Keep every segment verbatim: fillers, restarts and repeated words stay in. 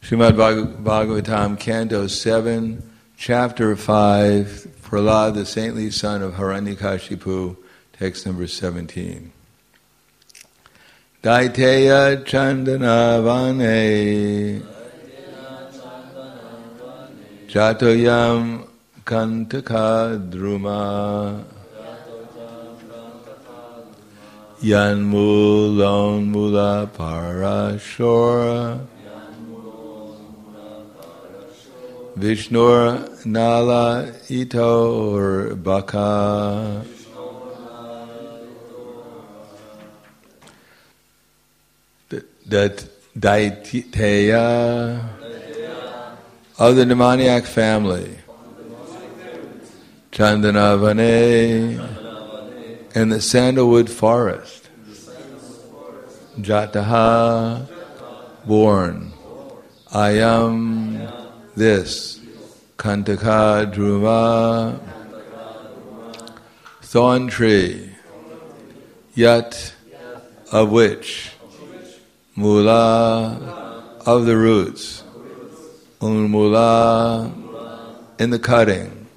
Srimad Bhag- Bhagavatam, Canto seven, Chapter five, Prahlad, the saintly son of Hiranyakashipu, text number seventeen. Daiteya Chandana Vane Jatoyam Kantaka Druma Yan Mulon Mula Parashora Vishnur Nala Ito or Baka that Daiteya of the demoniac family, Chandanavane, in the sandalwood forest, Jataha, born, Ayam, this, Kantaka Dhruva, thorn tree, Yat, of which, Mula, of the roots, Unmula, in the cutting,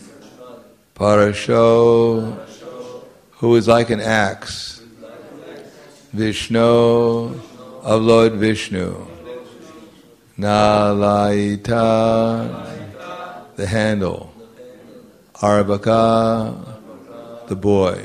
Parasho, who is like an axe, Vishnu, of Lord Vishnu, Nalaita, the handle, Arbaka, the boy.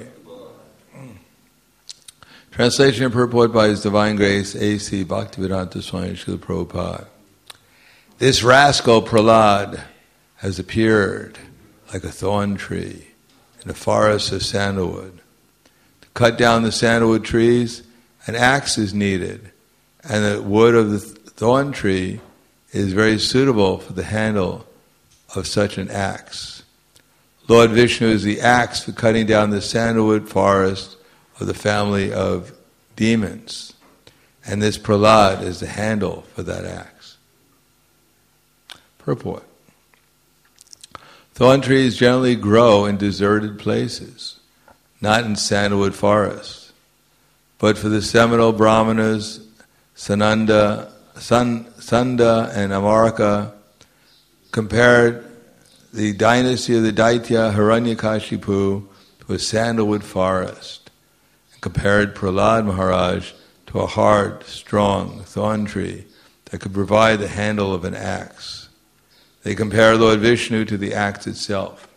Translation and purport by His Divine Grace, A C Bhaktivedanta Swami Srila Prabhupada. This rascal Prahlad has appeared like a thorn tree in a forest of sandalwood. To cut down the sandalwood trees, an axe is needed, and the wood of the thorn tree is very suitable for the handle of such an axe. Lord Vishnu is the axe for cutting down the sandalwood forest of the family of demons. And this Prahlad is the handle for that axe. Purport. Thorn trees generally grow in deserted places, not in sandalwood forests. But for the seminal Brahmanas, Sananda, San, Sanda and Amaraka, compared the dynasty of the Daitya Hiranyakashipu to a sandalwood forest, and compared Prahlad Maharaj to a hard, strong thorn tree that could provide the handle of an axe. They compare Lord Vishnu to the axe itself.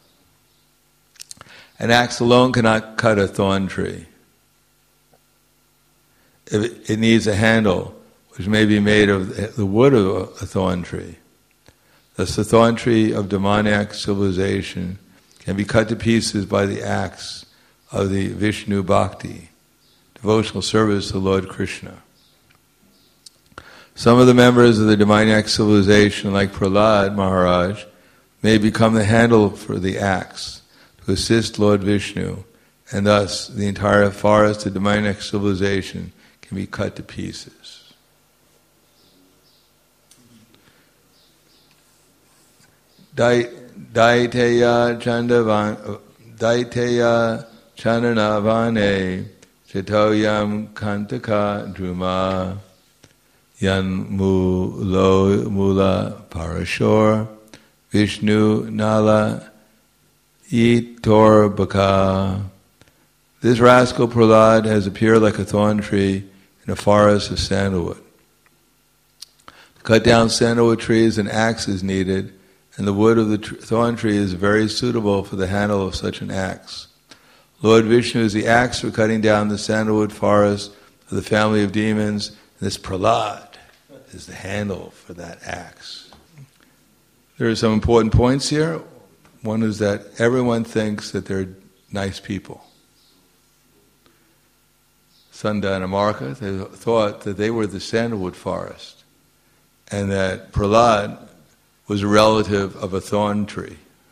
An axe alone cannot cut a thorn tree. It, it needs a handle which may be made of the wood of a thorn tree. Thus the thorn tree of demoniac civilization can be cut to pieces by the axe of the Vishnu Bhakti, devotional service to Lord Krishna. Some of the members of the demoniac civilization, like Prahlad Maharaj, may become the handle for the axe to assist Lord Vishnu, and thus the entire forest of demoniac civilization can be cut to pieces. Daiteya Chandavan Daiteya Chandanavane Chitoyam Kantaka Druma Yan Mulo Mula Parashor Vishnu Nala Itor Baka. This rascal Prahlad has appeared like a thorn tree in a forest of sandalwood. To cut down sandalwood trees, an axe is needed, and the wood of the tr- thorn tree is very suitable for the handle of such an axe. Lord Vishnu is the axe for cutting down the sandalwood forest of the family of demons, and this Prahlad is the handle for that axe. There are some important points here. One is that everyone thinks that they're nice people. Sanda and Amarka, they thought that they were the sandalwood forest, and that Prahlad was a relative of a thorn tree.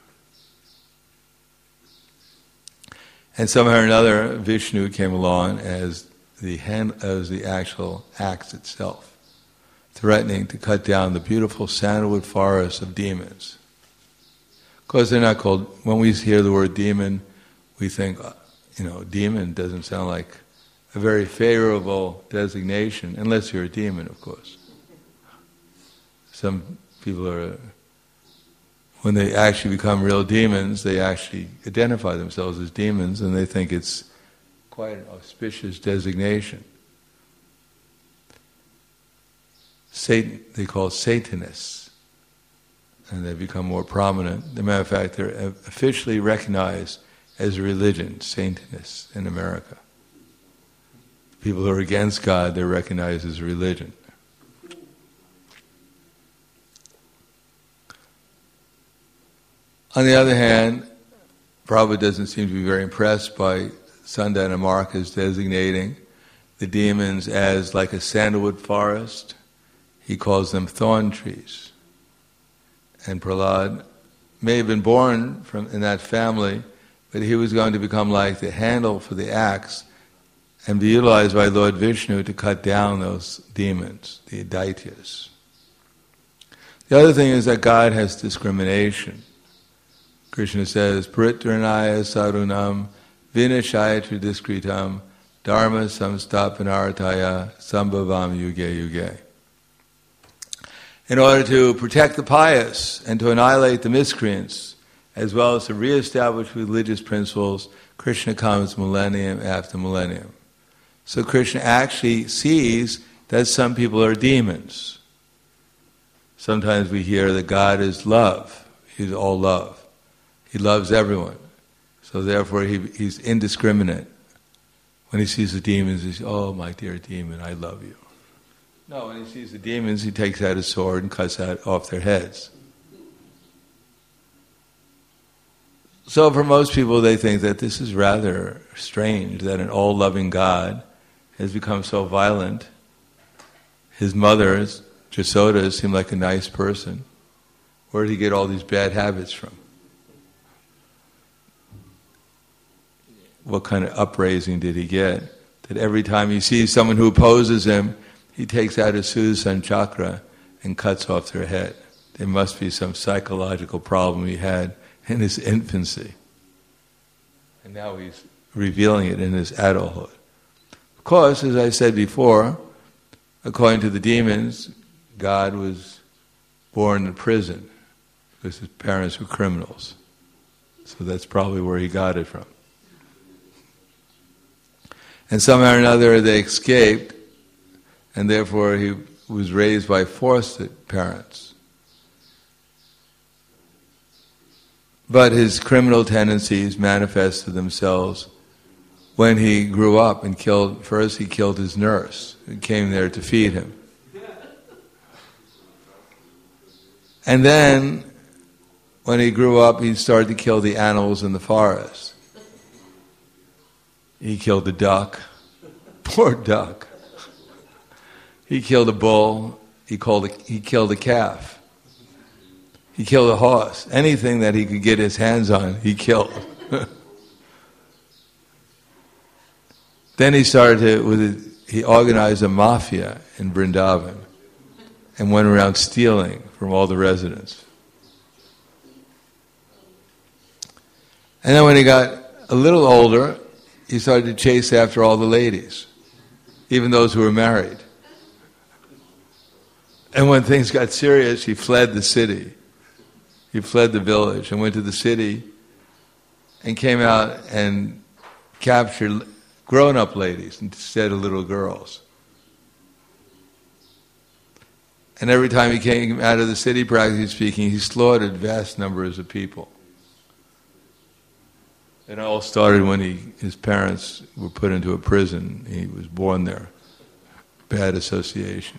And somehow or another, Vishnu came along as the hand, as the actual axe itself, threatening to cut down the beautiful sandalwood forest of demons. Of course, they're not called, when we hear the word demon, we think, you know, demon doesn't sound like a very favorable designation, unless you're a demon, of course. Some people are, when they actually become real demons, they actually identify themselves as demons, and they think it's quite an auspicious designation. Satan, they call Satanists, and they become more prominent. As a matter of fact, they're officially recognized as a religion, Satanists in America. People who are against God, they're recognized as a religion. On the other hand, Prabhupada doesn't seem to be very impressed by Sandana Marcus designating the demons as like a sandalwood forest. He calls them thorn trees. And Prahlad may have been born from in that family, but he was going to become like the handle for the axe and be utilized by Lord Vishnu to cut down those demons, the Daityas. The other thing is that God has discrimination. Krishna says, Paritranaya sarunam vinashaya tridiskritam dharma samstapanartaya sambhavam yuge yuge. In order to protect the pious and to annihilate the miscreants, as well as to reestablish religious principles, Krishna comes millennium after millennium. So Krishna actually sees that some people are demons. Sometimes we hear that God is love. He's all love. He loves everyone. So therefore he, he's indiscriminate. When he sees the demons, he says, oh, my dear demon, I love you. No, when he sees the demons, he takes out his sword and cuts out off their heads. So for most people, they think that this is rather strange, that an all-loving God has become so violent. His mother, Jasoda, seemed like a nice person. Where did he get all these bad habits from? What kind of upraising did he get? That every time he sees someone who opposes him, he takes out his Sudarshan chakra and cuts off their head. There must be some psychological problem he had in his infancy. And now he's revealing it in his adulthood. Of course, as I said before, according to the demons, God was born in prison because his parents were criminals. So that's probably where he got it from. And somehow or another they escaped, and therefore he was raised by foster parents. But his criminal tendencies manifested themselves when he grew up and killed, first he killed his nurse, who came there to feed him. And then, when he grew up, he started to kill the animals in the forest. He killed the duck. Poor duck. He killed a bull. He, called a, he killed a calf. He killed a horse. Anything that he could get his hands on, he killed. Then he started to, with a, he organized a mafia in Vrindavan and went around stealing from all the residents. And then when he got a little older, he started to chase after all the ladies, even those who were married. And when things got serious, he fled the city. He fled the village and went to the city and came out and captured grown-up ladies instead of little girls. And every time he came out of the city, practically speaking, he slaughtered vast numbers of people. It all started when he, his parents were put into a prison. He was born there. Bad association.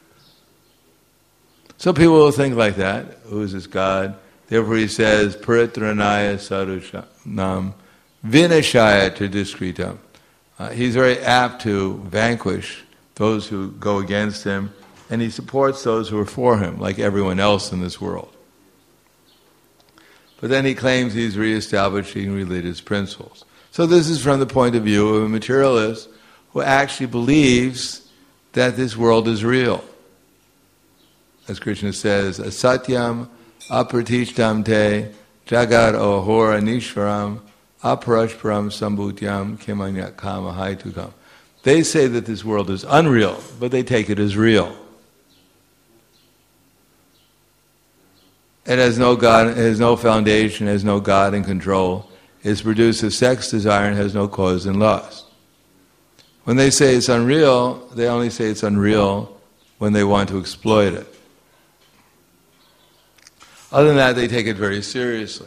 So people will think like that. Who is this God? Therefore he says, Paritranaya sarunam vinashaya tridiskritam. Uh, he's very apt to vanquish those who go against him, and he supports those who are for him, like everyone else in this world. But then he claims he's reestablishing religious principles. So this is from the point of view of a materialist who actually believes that this world is real. As Krishna says, asatyam apratishtam te jagat ahora nishvaram aparashparam sambhutyam kimanya kama haitukam. They say that this world is unreal, but they take it as real. It has no God, it has no foundation, it has no God in control. It produces sex desire and has no cause in lust. When they say it's unreal, they only say it's unreal when they want to exploit it. Other than that, they take it very seriously.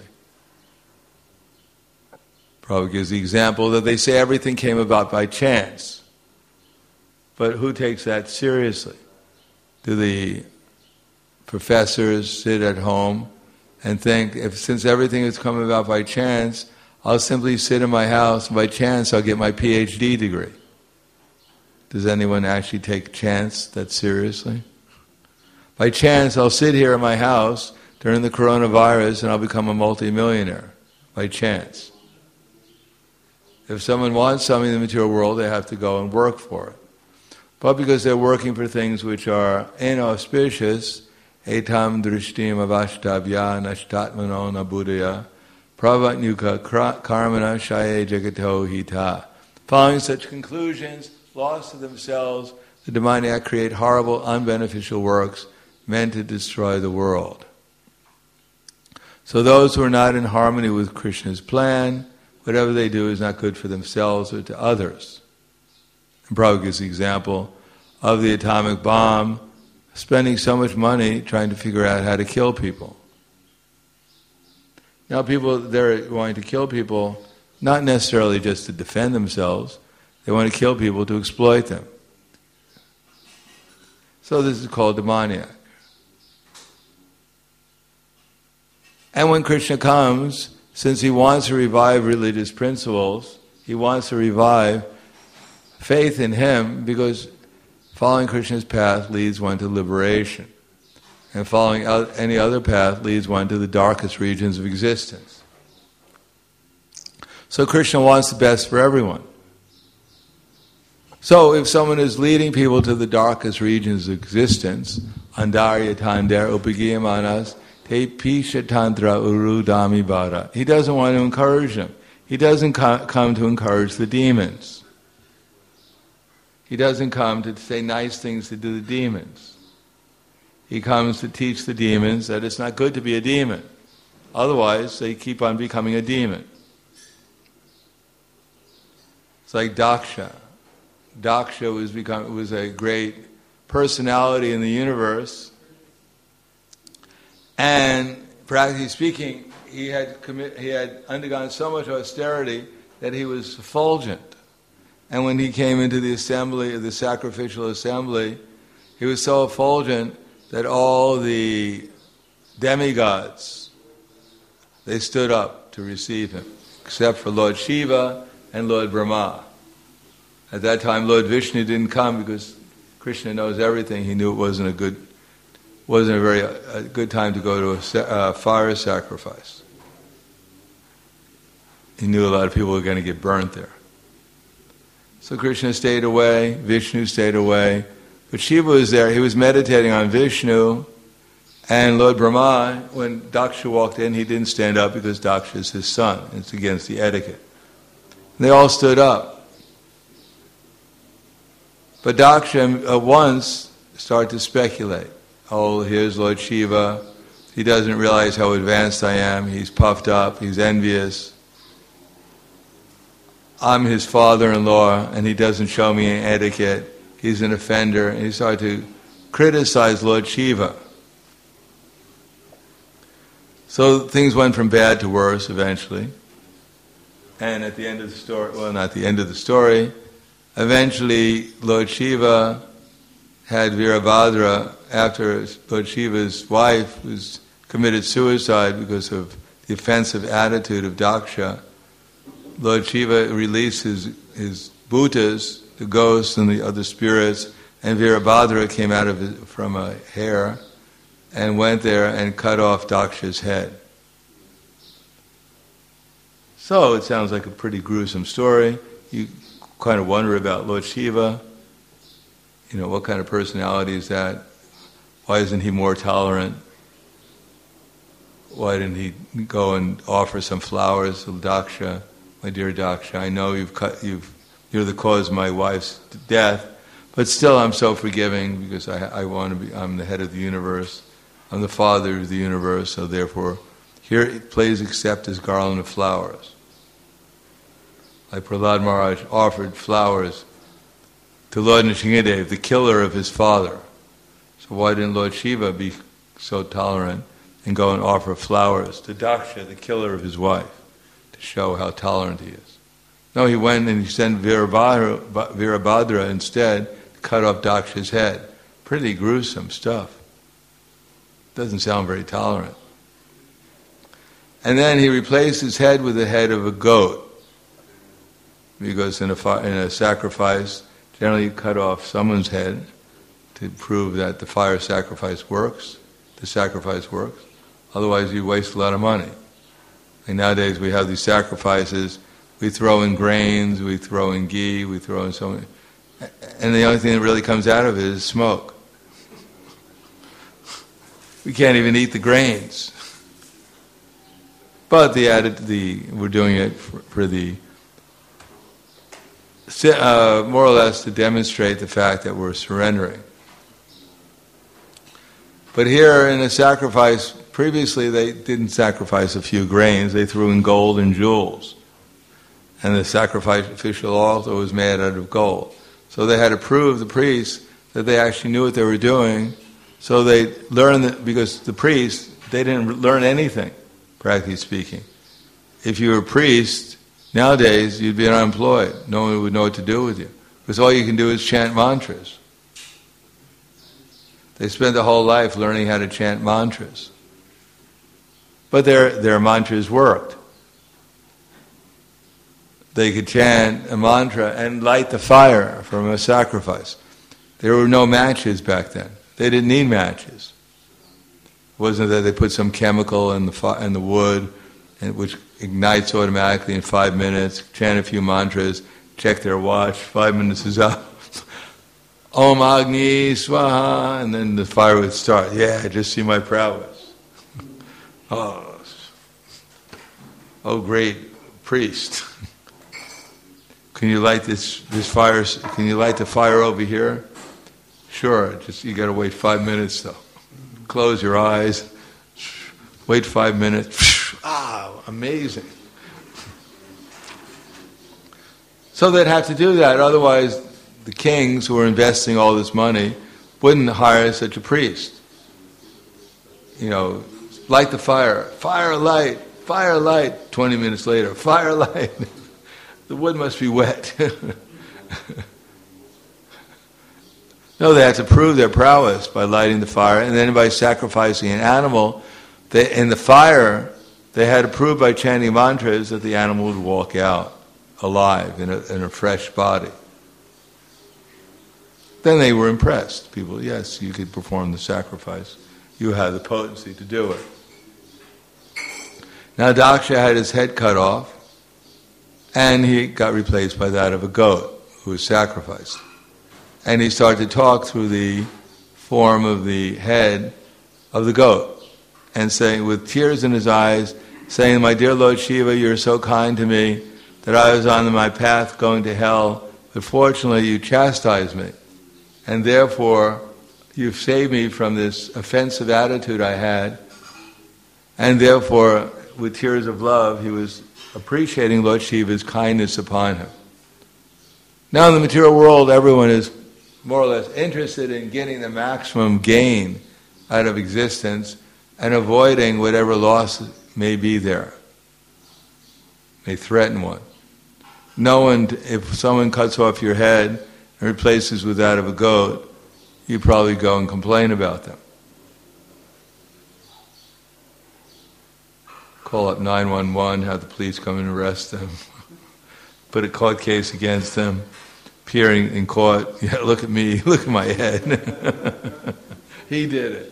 Prabhupada gives the example that they say everything came about by chance. But who takes that seriously? Do the professors sit at home and think, if since everything has come about by chance, I'll simply sit in my house, and by chance I'll get my P H D degree? Does anyone actually take chance that seriously? By chance, I'll sit here in my house during the coronavirus and I'll become a multimillionaire. By chance. If someone wants something in the material world, they have to go and work for it. But because they're working for things which are inauspicious, etam drishtim avashtabhya nashtatmano nabudaya pravatnyuka karmana shaye jagato hita. Following such conclusions, lost to themselves, the demoniac create horrible, unbeneficial works meant to destroy the world. So those who are not in harmony with Krishna's plan, whatever they do is not good for themselves or to others. And Prabhupada gives the example of the atomic bomb spending so much money trying to figure out how to kill people. Now people, they're wanting to kill people not necessarily just to defend themselves, they want to kill people to exploit them. So this is called demoniac. And when Krishna comes, since he wants to revive religious principles, he wants to revive faith in him, because following Krishna's path leads one to liberation. And following any other path leads one to the darkest regions of existence. So Krishna wants the best for everyone. So if someone is leading people to the darkest regions of existence, andarya tander upagiyamanas te pisha tantra urudami bhara, he doesn't want to encourage them. He doesn't co- come to encourage the demons. He doesn't come to say nice things to do the demons. He comes to teach the demons that it's not good to be a demon. Otherwise, they keep on becoming a demon. It's like Daksha. Daksha was become was a great personality in the universe, and practically speaking, he had commit, he had undergone so much austerity that he was effulgent. And when he came into the assembly, the sacrificial assembly, he was so effulgent that all the demigods, they stood up to receive him, except for Lord Shiva and Lord Brahma. At that time, Lord Vishnu didn't come because Krishna knows everything. He knew it wasn't a good, wasn't a very a good time to go to a uh, fire sacrifice. He knew a lot of people were going to get burnt there. So Krishna stayed away, Vishnu stayed away, but Shiva was there. He was meditating on Vishnu, and Lord Brahma, when Daksha walked in, he didn't stand up because Daksha is his son. It's against the etiquette. And they all stood up. But Daksha at once started to speculate. Oh, here's Lord Shiva. He doesn't realize how advanced I am. He's puffed up. He's envious. I'm his father-in-law, and he doesn't show me any etiquette. He's an offender. And he started to criticize Lord Shiva. So things went from bad to worse eventually. And at the end of the story, well, not the end of the story, eventually Lord Shiva had Virabhadra, after Lord Shiva's wife was committed suicide because of the offensive attitude of Daksha. Lord Shiva released his, his bhutas, the ghosts and the other spirits, and Virabhadra came out of his, from a hair and went there and cut off Daksha's head. So it sounds like a pretty gruesome story. You kind of wonder about Lord Shiva. You know, what kind of personality is that? Why isn't he more tolerant? Why didn't he go and offer some flowers to Daksha? My dear Daksha, I know you've cut, you've, you're the cause of my wife's death, but still I'm so forgiving because I, I want to be, I'm the head of the universe. I'm the father of the universe, so therefore, here please accept this garland of flowers. Like Prahlad Maharaj offered flowers to Lord Nrsingadev, the killer of his father. So why didn't Lord Shiva be so tolerant and go and offer flowers to Daksha, the killer of his wife, to show how tolerant he is? No, he went and he sent Virabhadra, Virabhadra instead to cut off Daksha's head. Pretty gruesome stuff. Doesn't sound very tolerant. And then he replaced his head with the head of a goat. Because in a, in a sacrifice, generally you cut off someone's head to prove that the fire sacrifice works, the sacrifice works. Otherwise you waste a lot of money. And nowadays we have these sacrifices, we throw in grains, we throw in ghee, we throw in so many, and the only thing that really comes out of it is smoke. We can't even eat the grains. But the added, the we're doing it for, for the uh, more or less to demonstrate the fact that we're surrendering. But here in a sacrifice, previously they didn't sacrifice a few grains; they threw in gold and jewels, and the sacrificial altar was made out of gold. So they had to prove the priests that they actually knew what they were doing. So they learned that, because the priests, they didn't learn anything, practically speaking. If you were a priest, nowadays you'd be unemployed. No one would know what to do with you. Because all you can do is chant mantras. They spent their whole life learning how to chant mantras. But their, their mantras worked. They could chant a mantra and light the fire from a sacrifice. There were no matches back then. They didn't need matches. It wasn't that they put some chemical in the fi- in the wood, and which ignites automatically in five minutes, chant a few mantras, check their watch, five minutes is up. Om Agni Swaha, and then the fire would start. Yeah, just see my prowess. Oh, oh great priest. Can you light this, this fire, can you light the fire over here? Sure, just you got to wait five minutes though. Close your eyes, wait five minutes. Ah, amazing. So they'd have to do that, otherwise the kings who were investing all this money wouldn't hire such a priest. You know, light the fire, fire light, fire light, twenty minutes later, fire light. The wood must be wet. No, they had to prove their prowess by lighting the fire, and then by sacrificing an animal. They, in the fire, they had to prove by chanting mantras that the animal would walk out alive in a, in a fresh body. Then they were impressed. People, yes, you could perform the sacrifice. You have the potency to do it. Now Daksha had his head cut off, and he got replaced by that of a goat who was sacrificed. And he started to talk through the form of the head of the goat, and saying, with tears in his eyes, saying, "My dear Lord Shiva, you're so kind to me that I was on my path going to hell, but fortunately you chastised me, and therefore you've saved me from this offensive attitude I had." And therefore, with tears of love, he was appreciating Lord Shiva's kindness upon him. Now in the material world, everyone is more or less interested in getting the maximum gain out of existence and avoiding whatever loss may be there, may threaten one. No one, if someone cuts off your head and replaces with that of a goat, you probably go and complain about them. Call up nine one one, have the police come and arrest them, put a court case against them, appearing in court. Yeah, look at me, look at my head. He did it.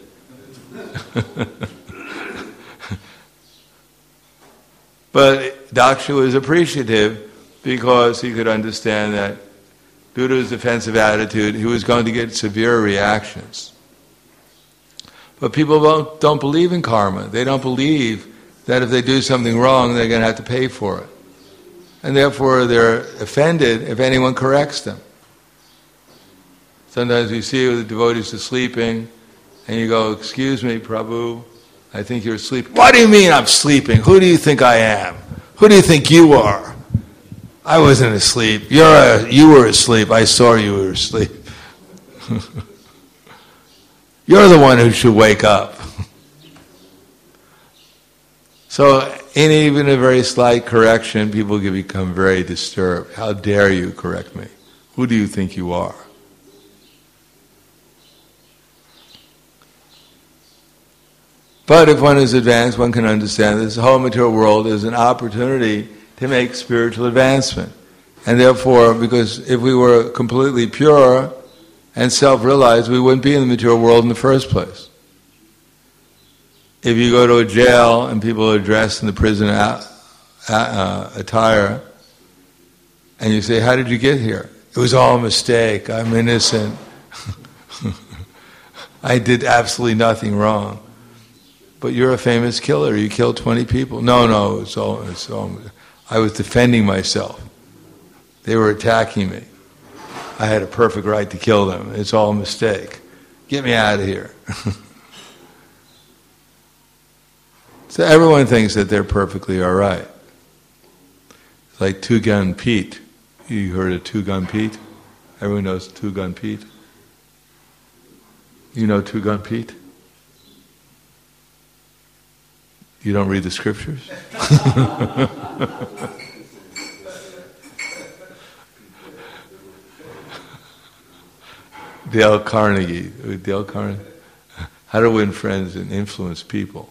But Daksha was appreciative because he could understand that due to his defensive attitude, he was going to get severe reactions. But people don't, don't believe in karma. They don't believe that if they do something wrong, they're going to have to pay for it. And therefore they're offended if anyone corrects them. Sometimes we see the devotees are sleeping, and you go, excuse me, Prabhu, I think you're asleep. What do you mean I'm sleeping? Who do you think I am? Who do you think you are? I wasn't asleep. You're a, you were asleep. I saw you were asleep. You're the one who should wake up. So, in even a very slight correction, people can become very disturbed. How dare you correct me? Who do you think you are? But if one is advanced, one can understand this whole material world is an opportunity to make spiritual advancement. And therefore, because if we were completely pure and self-realized, we wouldn't be in the material world in the first place. If you go to a jail and people are dressed in the prison a- uh, attire, and you say, how did you get here? It was all a mistake. I'm innocent. I did absolutely nothing wrong. But you're a famous killer. You killed twenty people. No, no, it's all, it's all, I was defending myself. They were attacking me. I had a perfect right to kill them. It's all a mistake. Get me out of here. So everyone thinks that they're perfectly all right. It's like Two Gun Pete. You heard of Two Gun Pete? Everyone knows Two Gun Pete? You know Two Gun Pete? You don't read the scriptures? Dale Carnegie. Dale Carnegie. How to win friends and influence people.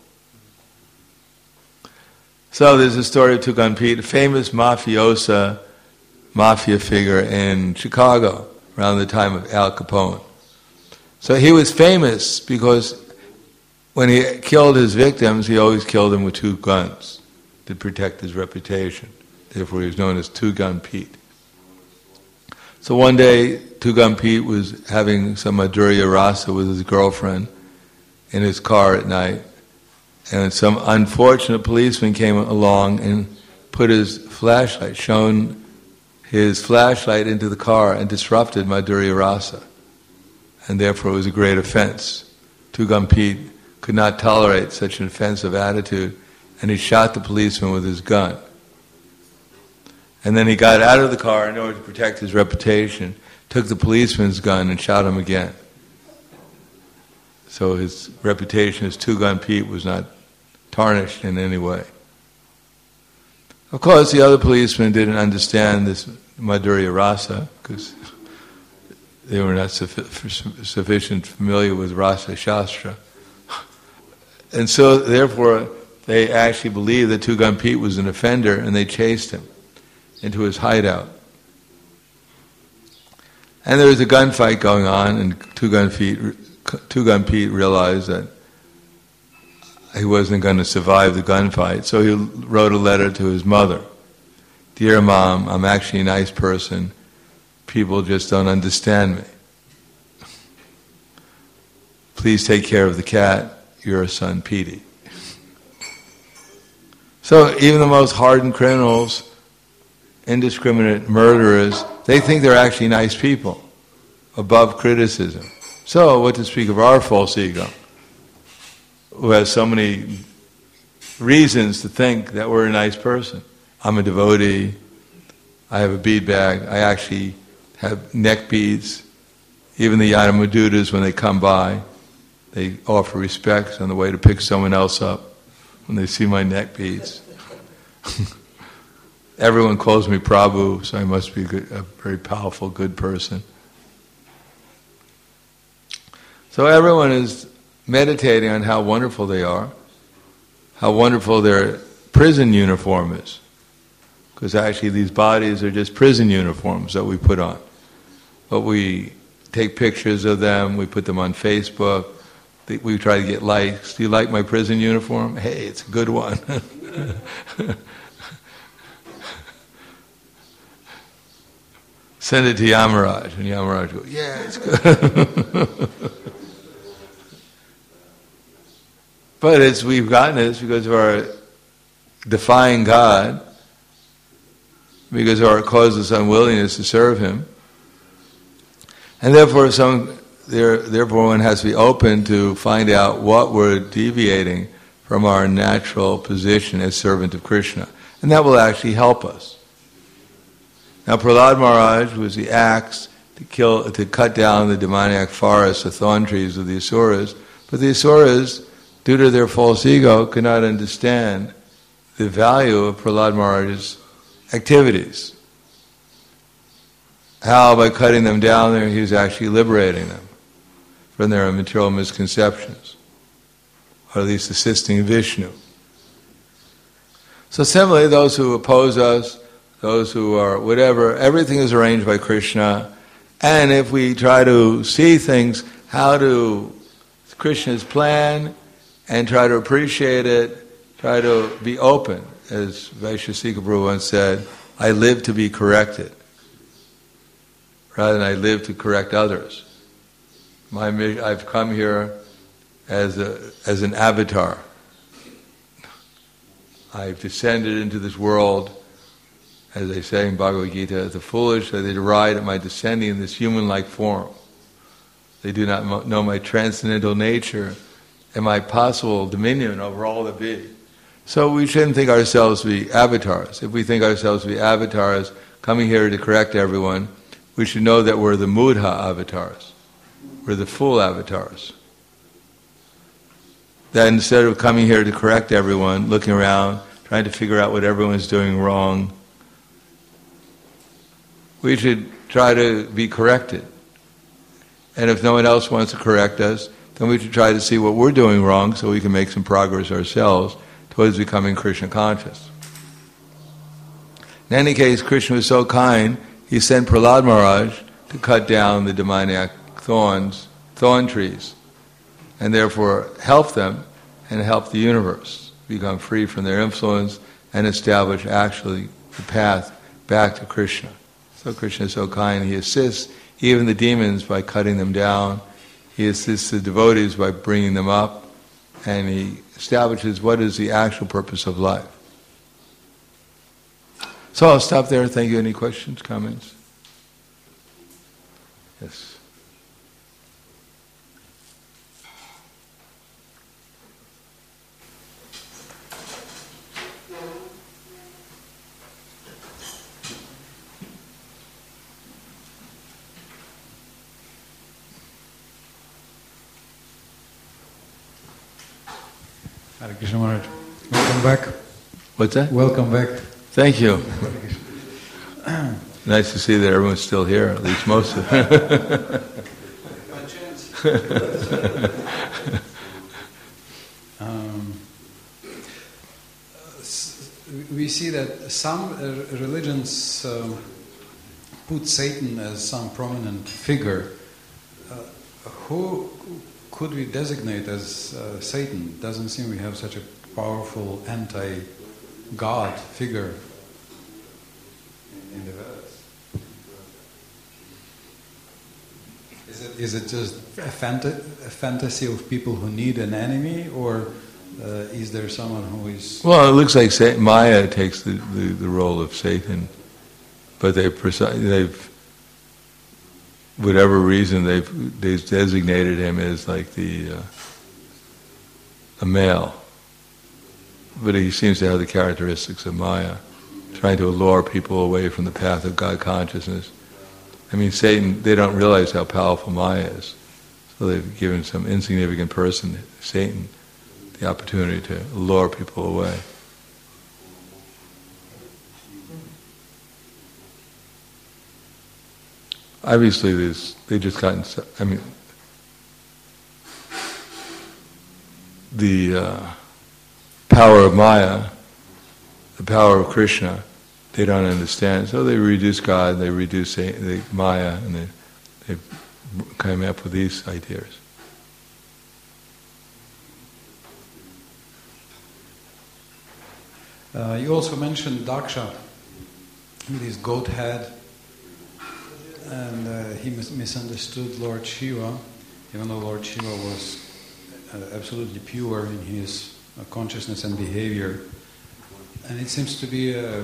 So there's a story of Two Gun Pete, a famous mafiosa, mafia figure in Chicago around the time of Al Capone. So he was famous because when he killed his victims, he always killed them with two guns to protect his reputation. Therefore, he was known as Two Gun Pete. So one day, Two Gun Pete was having some Madhurya Rasa with his girlfriend in his car at night, and some unfortunate policeman came along and put his flashlight, shone his flashlight into the car and disrupted Madhurya Rasa. And therefore it was a great offense. Two Gun Pete could not tolerate such an offensive attitude, and he shot the policeman with his gun. And then he got out of the car in order to protect his reputation, took the policeman's gun and shot him again. So his reputation as Two Gun Pete was not tarnished in any way. Of course, the other policemen didn't understand this Madhurya Rasa because they were not suffi- sufficient familiar with Rasa Shastra. And so, therefore, they actually believed that Two Gun Pete was an offender, and they chased him into his hideout. And there was a gunfight going on, and Two Gun Pete, Two Gun Pete realized that he wasn't going to survive the gunfight, so he wrote a letter to his mother. Dear Mom, I'm actually a nice person. People just don't understand me. Please take care of the cat. Your son, Petey. So even the most hardened criminals, indiscriminate murderers, they think they're actually nice people, above criticism. So what to speak of our false ego, who has so many reasons to think that we're a nice person. I'm a devotee, I have a bead bag, I actually have neck beads. Even the Yadamudutas, when they come by, they offer respects on the way to pick someone else up when they see my neck beads. Everyone calls me Prabhu, so I must be a, good, a very powerful, good person. So everyone is meditating on how wonderful they are, how wonderful their prison uniform is. Because actually these bodies are just prison uniforms that we put on. But we take pictures of them, we put them on Facebook, we try to get likes. Do you like my prison uniform? Hey, it's a good one. Send it to Yamaraj, and Yamaraj goes, yeah, it's good. But it's, we've gotten this because of our defying God, because of our causeless unwillingness to serve Him. And therefore some there, therefore one has to be open to find out what we're deviating from our natural position as servant of Krishna. And that will actually help us. Now Prahlad Maharaj was the axe to kill, to cut down the demoniac forests, the thorn trees of the Asuras, but the Asuras, due to their false ego, could not understand the value of Prahlad Maharaj's activities. How, by cutting them down there, he was actually liberating them from their material misconceptions, or at least assisting Vishnu. So similarly, those who oppose us, those who are whatever, everything is arranged by Krishna, and if we try to see things, how to Krishna's plan, and try to appreciate it, try to be open, as Vaishesika Prabhu once said, I live to be corrected, rather than I live to correct others. My, I've come here as a, as an avatar. I've descended into this world, as they say in Bhagavad Gita, the foolish, they deride at my descending in this human-like form. They do not know my transcendental nature and my possible dominion over all that be. So we shouldn't think ourselves to be avatars. If we think ourselves to be avatars, coming here to correct everyone, we should know that we're the mudha avatars. We're the fool avatars. That instead of coming here to correct everyone, looking around, trying to figure out what everyone's doing wrong, we should try to be corrected. And if no one else wants to correct us, then we should try to see what we're doing wrong so we can make some progress ourselves towards becoming Krishna conscious. In any case, Krishna was so kind, he sent Prahlad Maharaj to cut down the demoniac thorns, thorn trees, and therefore help them and help the universe become free from their influence and establish actually the path back to Krishna. So Krishna is so kind, he assists even the demons by cutting them down, he assists the devotees by bringing them up, and he establishes what is the actual purpose of life. So I'll stop there. Thank you. Any questions, comments? Yes. Hare Krishna Maharaj. Welcome back. What's that? Welcome back. Thank you. Nice to see that everyone's still here, at least most of them. By chance. um, we see that some uh, religions um, put Satan as some prominent figure. Uh, who could we designate as uh, Satan? Doesn't seem we have such a powerful anti-God figure in the Vedas. Is it, is it just a, fanta- a fantasy of people who need an enemy, or uh, is there someone who is... Well, it looks like Satan, Maya takes the, the, the role of Satan, but they've, presi- they've whatever reason they've, they've designated him as like the uh, a male. But he seems to have the characteristics of Maya, trying to allure people away from the path of God consciousness. I mean, Satan, they don't realize how powerful Maya is. So they've given some insignificant person, Satan, the opportunity to lure people away. Obviously, there's, they just gotten, I mean, the uh, power of Maya, the power of Krishna, they don't understand. So they reduce God, they reduce the Maya, and they, they come up with these ideas. Uh, you also mentioned Daksha with his goat head, and uh, he mis- misunderstood Lord Shiva, even though Lord Shiva was uh, absolutely pure in his uh, consciousness and behavior. And it seems to be a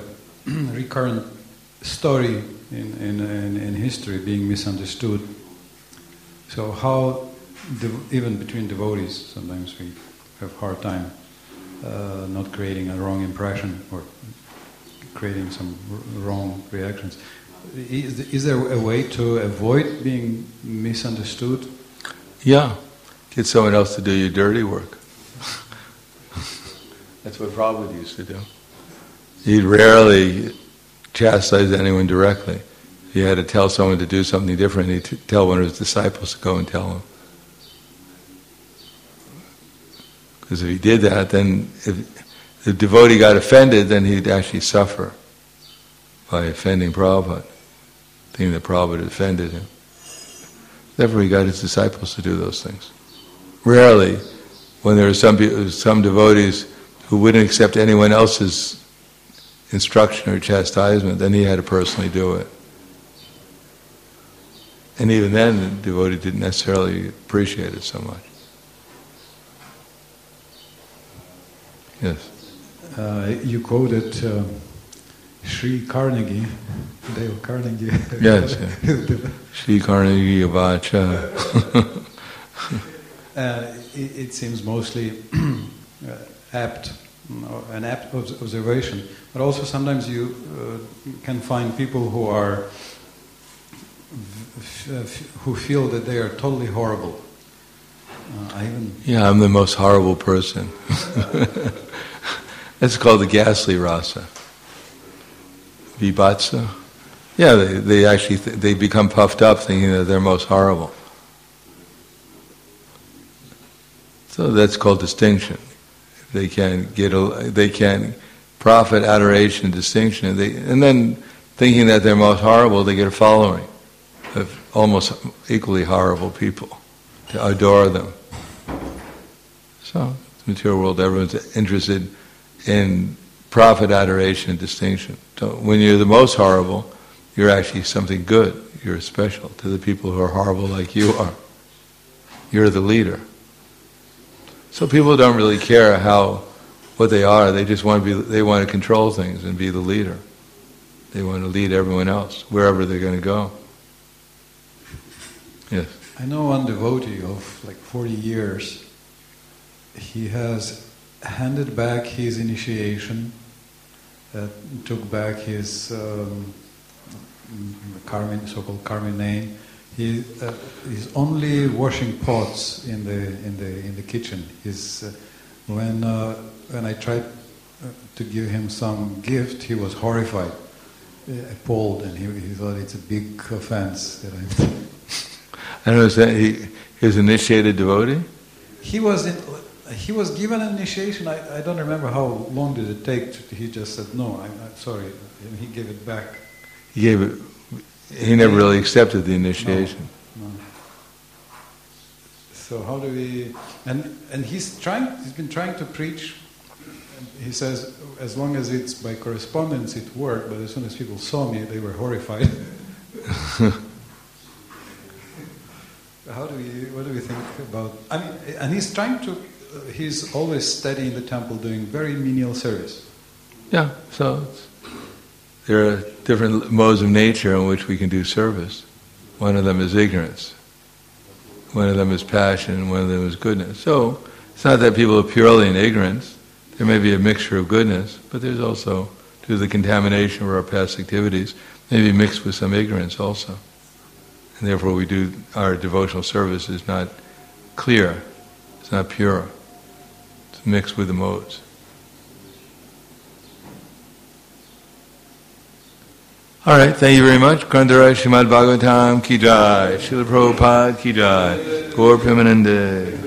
recurrent story in, in, in, in history, being misunderstood. So how, dev- even between devotees, sometimes we have hard time uh, not creating a wrong impression or creating some r- wrong reactions. Is, is there a way to avoid being misunderstood? Yeah, get someone else to do your dirty work. That's what Prabhupada used to do. He'd rarely chastise anyone directly. He had to tell someone to do something different, he'd t- tell one of his disciples to go and tell him. Because if he did that, then if the devotee got offended, then he'd actually suffer by offending Prabhupada, thinking that Prabhupada offended him. Therefore he got his disciples to do those things. Rarely, when there were some, some devotees who wouldn't accept anyone else's instruction or chastisement, then he had to personally do it. And even then, the devotee didn't necessarily appreciate it so much. Yes. Uh, you quoted uh, Sri Carnegie, Dale Carnegie. Yes, yeah. Sri Carnegie Avacha. uh, it, it seems mostly uh, apt, an apt observation, but also sometimes you uh, can find people who are f- f- who feel that they are totally horrible. Uh, I even yeah, I'm the most horrible person. That's called the ghastly rasa. Vibhatsa. Yeah, they, they actually th- they become puffed up, thinking that they're most horrible. So that's called distinction. They can get a, they can profit adoration, distinction, and, they, and then thinking that they're most horrible, they get a following of almost equally horrible people to adore them. So, in the material world, everyone's interested in profit, adoration, and distinction. So when you're the most horrible, you're actually something good. You're special to the people who are horrible like you are. You're the leader. So people don't really care how, what they are. They just want to be. They want to control things and be the leader. They want to lead everyone else wherever they're going to go. Yes. I know one devotee of like forty years. He has handed back his initiation, uh, took back his um, karmi, so-called karmi name. He uh, is only washing pots in the in the in the kitchen. He's uh, when uh, when I tried uh, to give him some gift, he was horrified, uh, appalled, and he, he thought it's a big offense that I'm. I don't understand. He is initiated devotee. He was in, he was given an initiation. I, I don't remember how long did it take. To, he just said no. I'm, I'm sorry, and he gave it back. He gave it. He never really accepted the initiation. No, no. So how do we? And and he's trying. He's been trying to preach. He says, as long as it's by correspondence, it worked. But as soon as people saw me, they were horrified. How do we? What do we think about? I mean, and he's trying to. Uh, he's always steady in the temple, doing very menial service. Yeah. So there are different modes of nature in which we can do service. One of them is ignorance. One of them is passion. And one of them is goodness. So it's not that people are purely in ignorance. There may be a mixture of goodness, but there's also, due to the contamination of our past activities, maybe mixed with some ignorance also. And therefore we do, our devotional service is not clear, it's not pure, it's mixed with the modes. Alright, thank you very much. Grandhara Srimad Bhagavatam Ki Jai, Srila Prabhupada Ki Jai, Gaur Premanande.